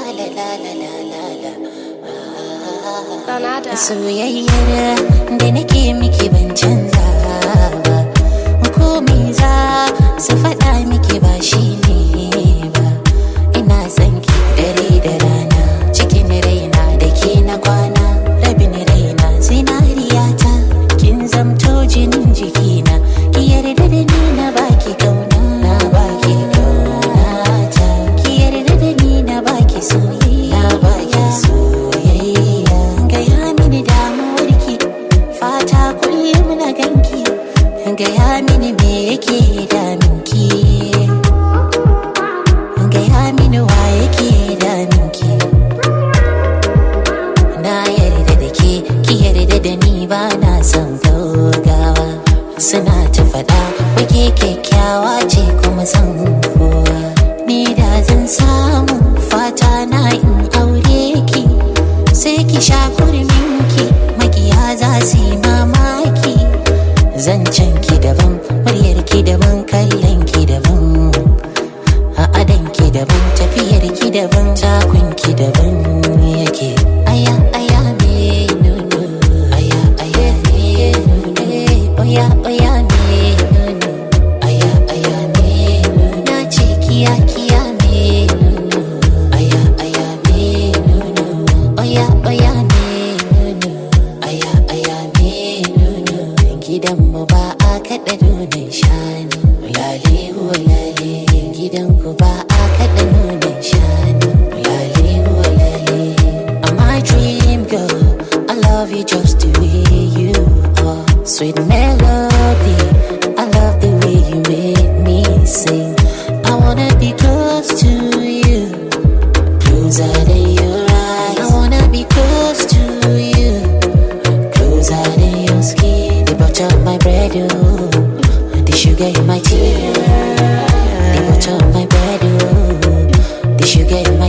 Soyayyar da nake miki ban canza ba, ko me za su faɗa miki ba shi ne ba. Ina son ki dare da rana, cikin raina da ke na kwana, rabin raina zinariyata, kin zamto jinin jikina, ki yarda da ni na baki kauna, na baki kaunata, ki yarda da ni na baki soyayya, na baki soyayya. Gaya mini damuwarki, fata kullum na ganki, gaya mini me yake daminki, gaya mini wa yake daminki. Na yarda da ke, ki yarda da ni, ba na son gaugawa. Suna ta faɗa wake kyakkyawa ce kuma san kowa. Ni da zan samu fata na in aure ki, sai ki sha kurminki, makiya za su yi mamaki. Zancen ki daban, muryar ki daban, kallon ki daban, a adan ki daban, tafiyar ki daban, takun ki daban yake. Aya aya me nunu, aya aya me nunu, oya oya me nunu, aya aya me nunu. Na ce kiya kiya me nunu, aya aya me nunu, oya oya me nunu, aya aya me nunu. Gidanmu ba a kaɗa nunan shanu, lale lale. Gidanku ba a kaɗa nunan shanu, lale lale. I'm my dream girl, I love you just the way you are. Sweet melody, I love the way you make me sing. I wanna be close to you, closer than your eyes. I wanna be close to you, closer than your skin. The butter of my bread, oh, the sugar in my tea. The butter of my bread, oh, the sugar in my